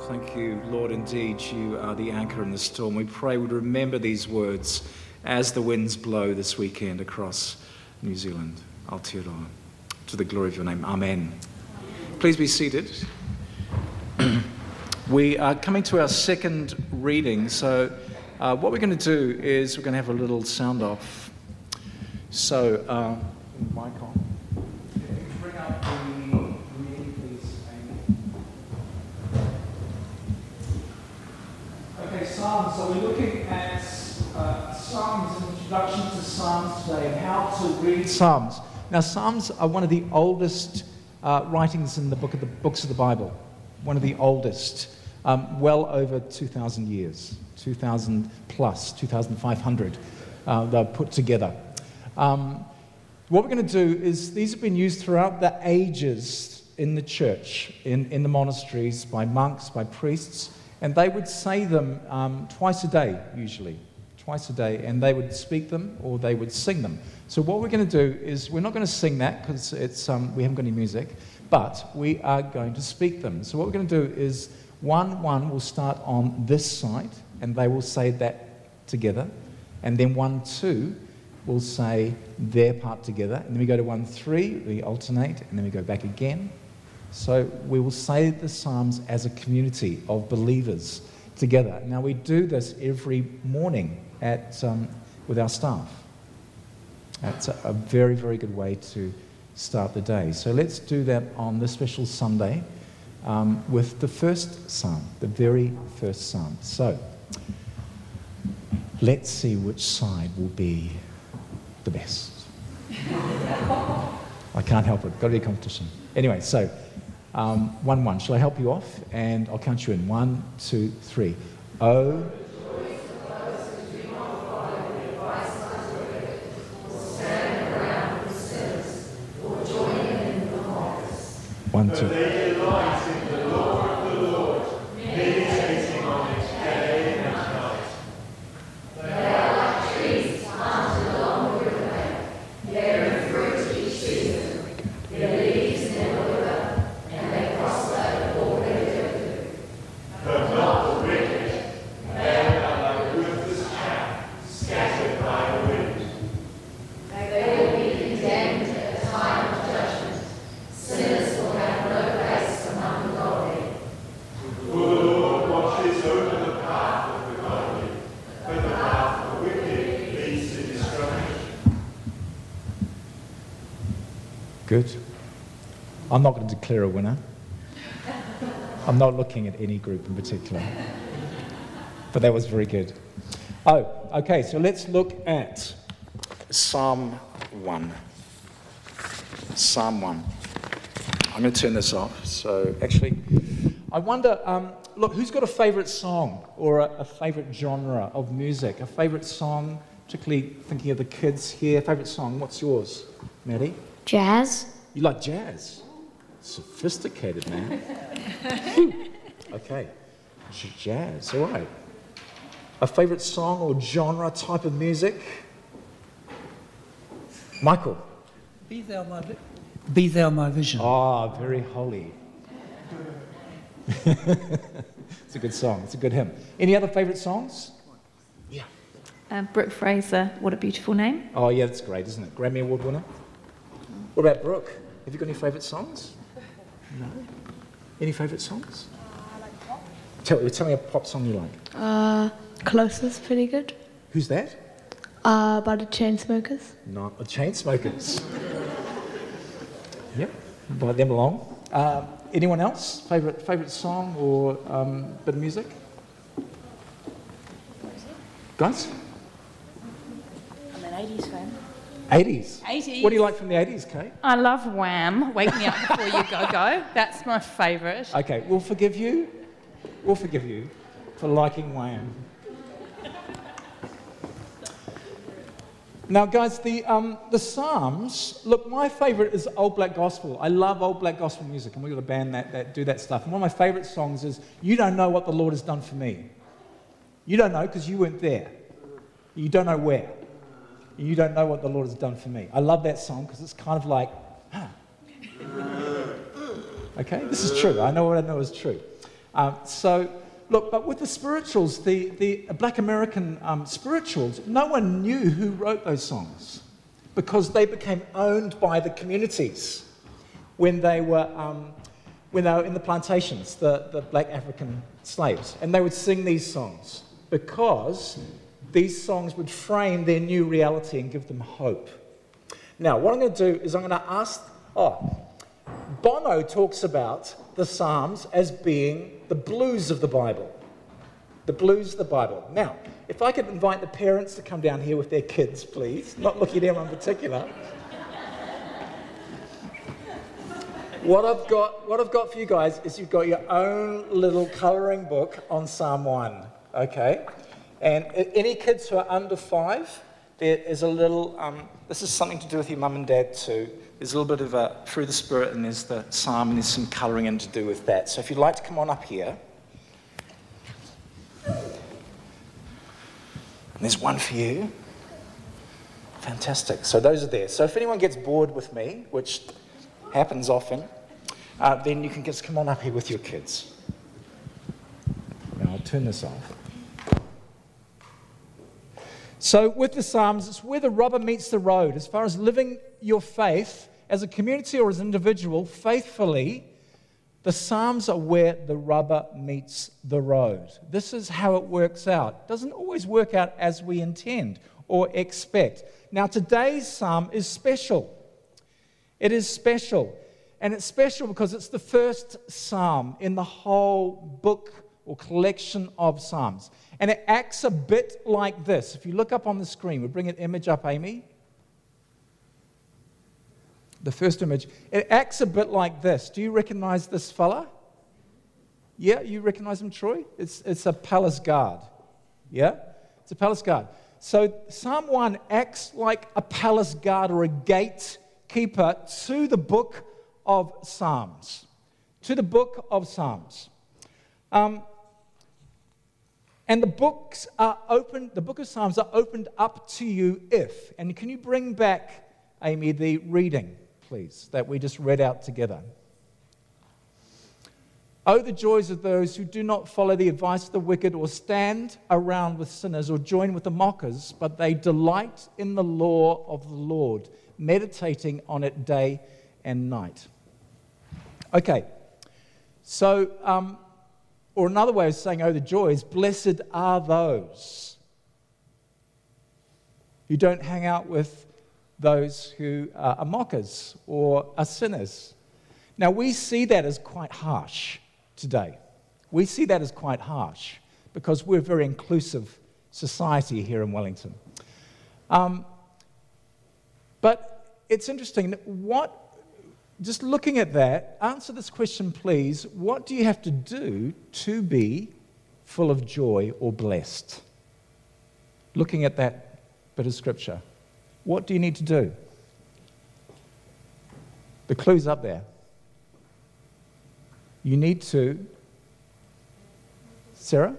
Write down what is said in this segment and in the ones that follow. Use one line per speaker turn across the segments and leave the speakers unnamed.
Thank you, Lord. Indeed, you are the anchor in the storm. We pray we'd remember these words as the winds blow this weekend across New Zealand. Aotearoa. To the glory of your name. Amen. Please be seated. We are coming to our second reading. So what we're going to do is we're going to have a little sound off. So, mic on. Bring up the reading, please, Amy. Okay, Psalms. So we're looking at Psalms, an introduction to Psalms today, and how to read Psalms. Now, Psalms are one of the oldest writings in the books of the Bible. One of the oldest, well over 2,000 years, 2,000 plus, 2,500 they're put together. What we're going to do is these have been used throughout the ages in the church, in the monasteries, by monks, by priests, and they would say them twice a day, usually, twice a day, and they would speak them or they would sing them. So what we're going to do is we're not going to sing that because it's we haven't got any music, but we are going to speak them. So what we're going to do is one will start on this side, and they will say that together, and then 1, 2 will say their part together, and then we go to 1, 3, we alternate, and then we go back again. So we will say the Psalms as a community of believers together. Now we do this every morning with our staff. That's a very, very good way to start the day. So let's do that on this special Sunday with the first Psalm, the very first Psalm. So let's see which side will be the best. I can't help it. Got to be a competition. Anyway, so 1. Shall I help you off? And I'll count you in. 1, 2, 3. Oh. 1, 2. They delight in the law of the Lord, meditating on it day and night. They are like trees planted along the riverbank, bearing fruit each season. Their leaves never wither, and they prosper in all they do. But not the wicked. They are like ruthless chaff, scattered by the wind. They will be condemned at the time of judgment. Sinners will have no place among the godly. For the Lord watches over the path of the godly, but the path of the wicked leads to destruction. Good. I'm not going to declare a winner. I'm not looking at any group in particular. But that was very good. Oh, okay, so let's look at Psalm 1. Psalm 1. I'm going to turn this off. So actually, I wonder, look, who's got a favourite song or a favourite genre of music? A favourite song, particularly thinking of the kids here. Favourite song, what's yours, Maddie?
Jazz.
You like jazz? Sophisticated, man. Okay, jazz, all right. A favourite song or genre type of music? Michael?
Be thou my vision.
Oh, very holy. It's a good song. It's a good hymn. Any other favourite songs? Yeah.
Brooke Fraser, What a Beautiful Name.
Oh, yeah, that's great, isn't it? Grammy Award winner. What about Brooke? Have you got any favourite songs? No? Any favourite songs?
I like pop.
Tell me a pop song you like.
Closest, pretty good.
Who's that?
By the Chainsmokers.
Not the Chainsmokers. Yep, invite them along. Anyone else? Favourite song or bit of music? Guys?
I'm an 80s fan.
80s?
80s.
What do you like from the 80s, Kate?
I love Wham! Wake Me Up Before You Go. That's my favourite.
Okay, we'll forgive you. We'll forgive you for liking Wham. Now, guys, the Psalms, look, my favourite is Old Black Gospel. I love Old Black Gospel music, and we've got a band that do that stuff. And one of my favourite songs is, You Don't Know What the Lord Has Done For Me. You don't know because you weren't there. You don't know where. You don't know what the Lord has done for me. I love that song because it's kind of like, Okay, this is true. I know what I know is true. Look, but with the spirituals, the Black American spirituals, no one knew who wrote those songs because they became owned by the communities when they were in the plantations, the Black African slaves. And they would sing these songs because these songs would frame their new reality and give them hope. Now, what I'm going to do is I'm going to ask... Bono talks about the Psalms as being the blues of the Bible. The blues of the Bible. Now, if I could invite the parents to come down here with their kids, please. Not looking at anyone in particular. What I've got for you guys is you've got your own little colouring book on Psalm 1, okay? And any kids who are under 5, there is a little... this is something to do with your mum and dad too. There's a little bit of a through the Spirit, and there's the psalm, and there's some colouring in to do with that. So if you'd like to come on up here. And there's one for you. Fantastic. So those are there. So if anyone gets bored with me, which happens often, then you can just come on up here with your kids. Now I'll turn this off. So with the Psalms, it's where the rubber meets the road. As far as living your faith as a community or as an individual faithfully, the Psalms are where the rubber meets the road. This is how it works out. It doesn't always work out as we intend or expect. Now, today's Psalm is special. It is special. And it's special because it's the first Psalm in the whole book or collection of Psalms. And it acts a bit like this. If you look up on the screen, we'll bring an image up, Amy. The first image. It acts a bit like this. Do you recognize this fella? Yeah, you recognize him, Troy? It's a palace guard. Yeah? It's a palace guard. So Psalm 1 acts like a palace guard or a gatekeeper to the book of Psalms. To the book of Psalms. And the books are open, the book of Psalms are opened up to you if. And can you bring back, Amy, the reading, please, that we just read out together? Oh, the joys of those who do not follow the advice of the wicked or stand around with sinners or join with the mockers, but they delight in the law of the Lord, meditating on it day and night. Okay, so... or another way of saying, oh, the joys, blessed are those who don't hang out with those who are mockers or are sinners. Now, we see that as quite harsh today. We see that as quite harsh because we're a very inclusive society here in Wellington. But it's interesting, just looking at that, answer this question, please. What do you have to do to be full of joy or blessed? Looking at that bit of scripture, what do you need to do? The clue's up there. You need to... Sarah?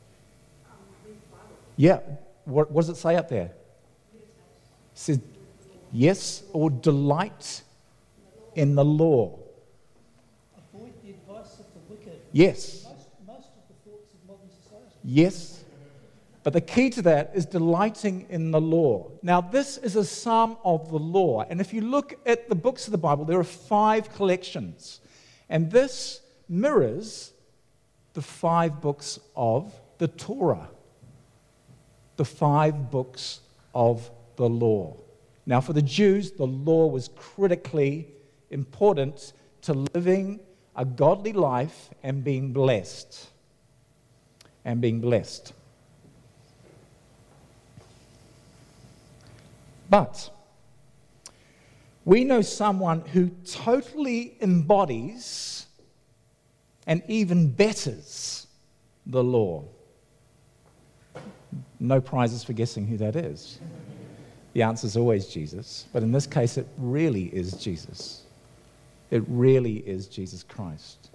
Yeah. What does it say up there? It says, yes, or delight in the law.
Avoid the advice of the wicked.
Yes.
Most of the thoughts of modern society.
Yes. But the key to that is delighting in the law. Now, this is a psalm of the law. And if you look at the books of the Bible, there are 5 collections. And this mirrors the 5 books of the Torah. The 5 books of the law. Now, for the Jews, the law was critically important to living a godly life and being blessed. And being blessed. But we know someone who totally embodies and even betters the law. No prizes for guessing who that is. The answer is always Jesus, but in this case it really is Jesus. It really is Jesus Christ.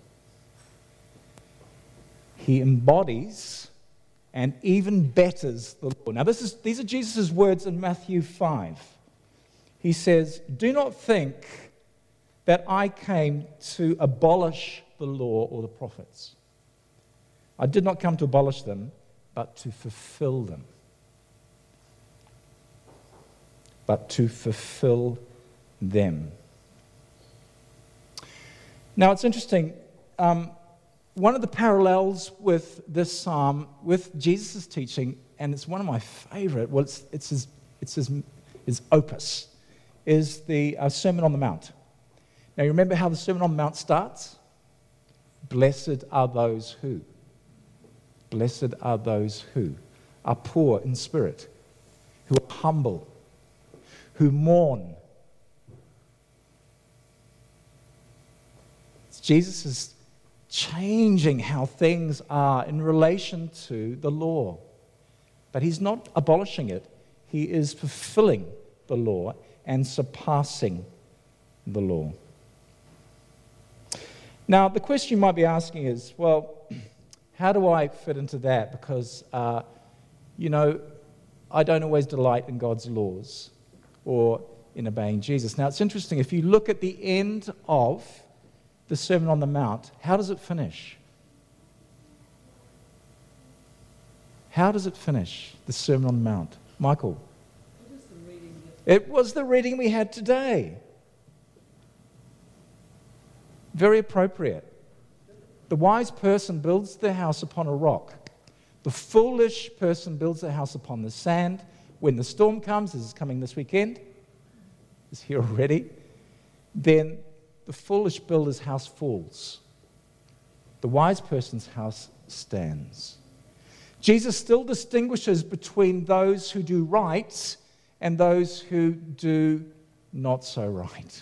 He embodies and even betters the law. Now these are Jesus' words in Matthew 5. He says, "Do not think that I came to abolish the law or the prophets. I did not come to abolish them, but to fulfill them. But to fulfill them. Now, it's interesting. One of the parallels with this psalm, with Jesus' teaching, and it's one of my favorite, well, it's his opus, is the Sermon on the Mount. Now, you remember how the Sermon on the Mount starts? Blessed are those who. Blessed are those who are poor in spirit, who are humble, who mourn. Jesus is changing how things are in relation to the law. But he's not abolishing it. He is fulfilling the law and surpassing the law. Now, the question you might be asking is, well, how do I fit into that? Because, I don't always delight in God's laws or in obeying Jesus. Now, it's interesting. If you look at the end of the Sermon on the Mount, how does it finish? How does it finish, the Sermon on the Mount? Michael? It was the reading we had today. Very appropriate. The wise person builds their house upon a rock. The foolish person builds their house upon the sand. When the storm comes, this is coming this weekend, it's here already, then the foolish builder's house falls. The wise person's house stands. Jesus still distinguishes between those who do right and those who do not so right.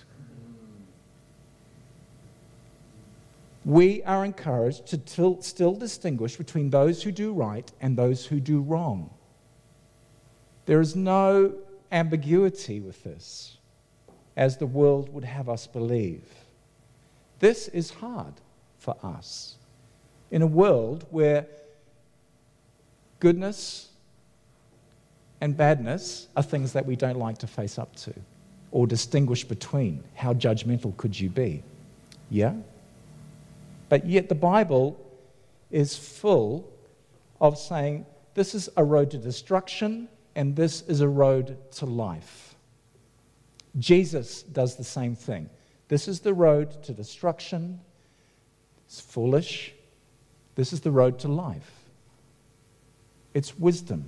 We are encouraged to still distinguish between those who do right and those who do wrong. There is no ambiguity with this, as the world would have us believe. This is hard for us in a world where goodness and badness are things that we don't like to face up to or distinguish between. How judgmental could you be? Yeah? But yet the Bible is full of saying this is a road to destruction and this is a road to life. Jesus does the same thing. This is the road to destruction. It's foolish. This is the road to life. It's wisdom.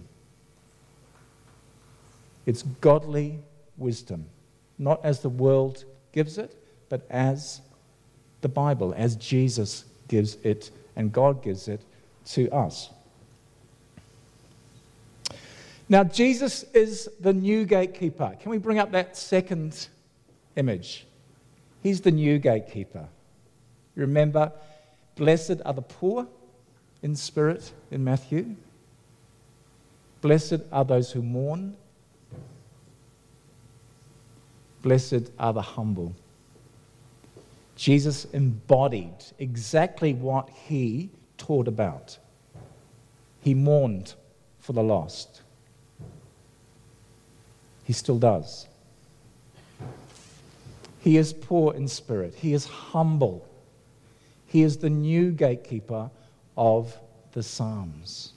It's godly wisdom. Not as the world gives it, but as the Bible, as Jesus gives it and God gives it to us. Now, Jesus is the new gatekeeper. Can we bring up that second image? He's the new gatekeeper. You remember, blessed are the poor in spirit in Matthew. Blessed are those who mourn. Blessed are the humble. Jesus embodied exactly what he taught about. He mourned for the lost. He still does. He is poor in spirit. He is humble. He is the new gatekeeper of the Psalms.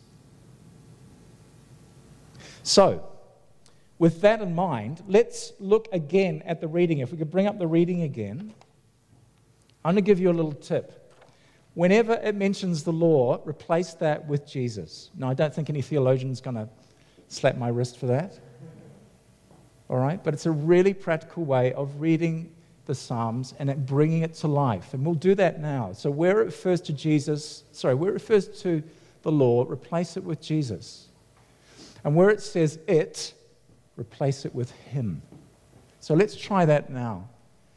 So, with that in mind, let's look again at the reading. If we could bring up the reading again. I'm going to give you a little tip. Whenever it mentions the law, replace that with Jesus. Now, I don't think any theologian's going to slap my wrist for that. All right? But it's a really practical way of reading the Psalms and bringing it to life. And we'll do that now. So where it refers to where it refers to the law, replace it with Jesus. And where it says it, replace it with him. So let's try that now.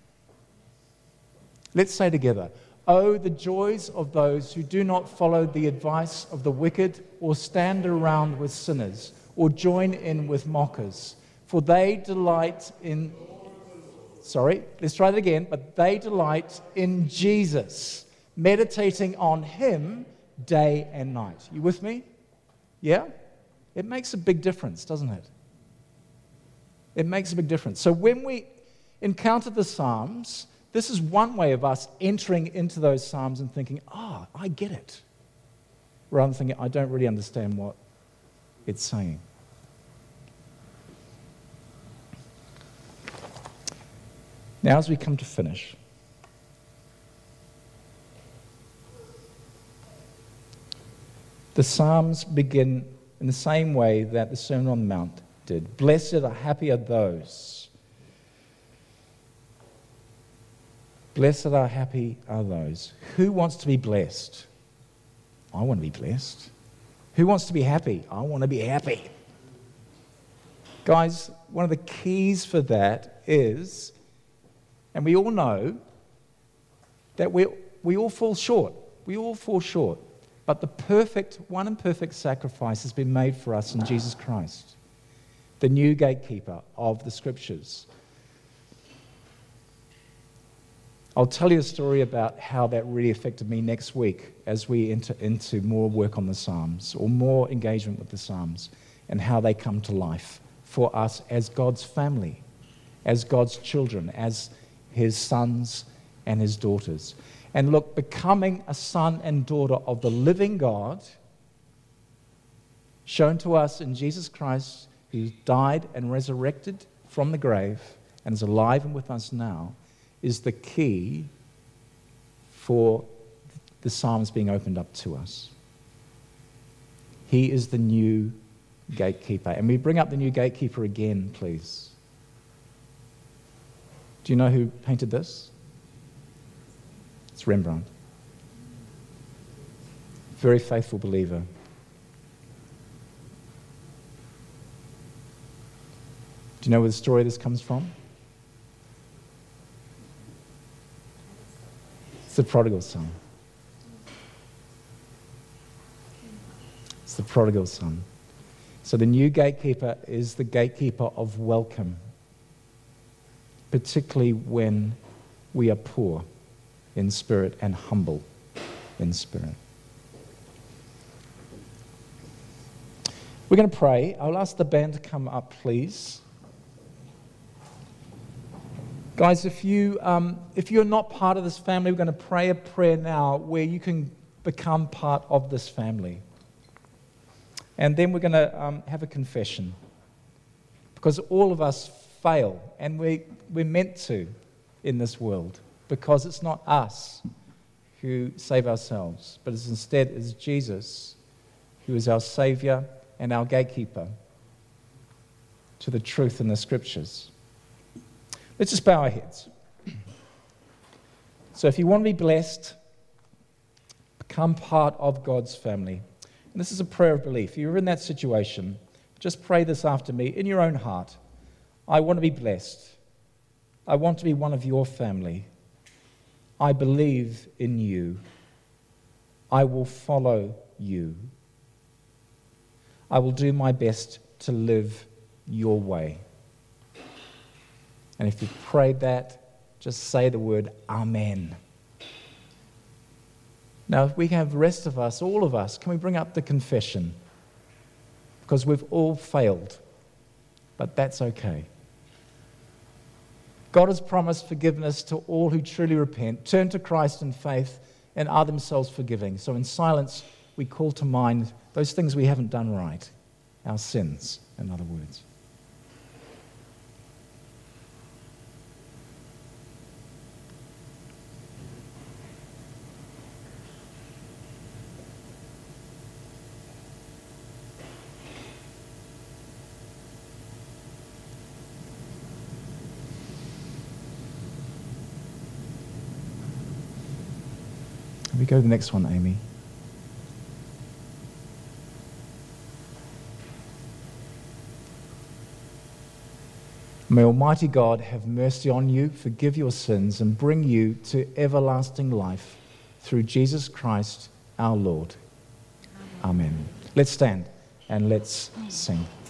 Let's say together, "Oh, the joys of those who do not follow the advice of the wicked or stand around with sinners or join in with mockers, for they delight in..." Let's try that again. "But they delight in Jesus, meditating on him day and night." You with me? Yeah? It makes a big difference, doesn't it? It makes a big difference. So when we encounter the Psalms, this is one way of us entering into those Psalms and thinking, I get it. rather than thinking, I don't really understand what it's saying. Now, as we come to finish, the Psalms begin in the same way that the Sermon on the Mount did. Blessed or happy are those. Blessed or happy are those. Who wants to be blessed? I want to be blessed. Who wants to be happy? I want to be happy. Guys, one of the keys for that is, and we all know, that we all fall short. We all fall short. But the perfect, one and perfect sacrifice has been made for us in Jesus Christ, the new gatekeeper of the Scriptures. I'll tell you a story about how that really affected me next week as we enter into more work on the Psalms, or more engagement with the Psalms, and how they come to life for us as God's family, as God's children, as His sons and His daughters. And look, becoming a son and daughter of the living God, shown to us in Jesus Christ, who died and resurrected from the grave and is alive and with us now, is the key for the Psalms being opened up to us. He is the new gatekeeper. And we bring up the new gatekeeper again, please. Do you know who painted this? It's Rembrandt. Very faithful believer. Do you know where the story of this comes from? It's the prodigal son. It's the prodigal son. So the new gatekeeper is the gatekeeper of welcome, particularly when we are poor in spirit and humble in spirit. We're going to pray. I'll ask the band to come up, please. Guys, if you're not part of this family, we're going to pray a prayer now where you can become part of this family. And then we're going to have a confession. Because all of us fail, and we're meant to in this world. Because it's not us who save ourselves, but instead it's Jesus who is our Savior and our gatekeeper to the truth in the Scriptures. Let's just bow our heads. So if you want to be blessed, become part of God's family. And this is a prayer of belief. If you're in that situation, just pray this after me in your own heart. I want to be blessed. I want to be one of your family. I believe in you. I will follow you. I will do my best to live your way. And if you prayed that, just say the word Amen. Now, if we have the rest of us, all of us, can we bring up the confession? Because we've all failed, but that's okay. God has promised forgiveness to all who truly repent, turn to Christ in faith, and are themselves forgiving. So in silence, we call to mind those things we haven't done right, our sins, in other words. We go to the next one, Amy. May Almighty God have mercy on you, forgive your sins, and bring you to everlasting life through Jesus Christ our Lord. Amen. Let's stand and let's sing.